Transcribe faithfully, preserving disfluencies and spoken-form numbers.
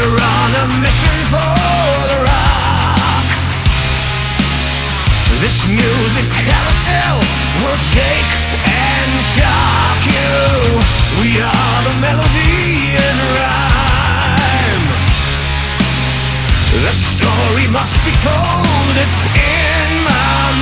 We're on a mission for the rock. This music carousel will shake and shock you. We are the melody and rhyme. The story must be told, it's in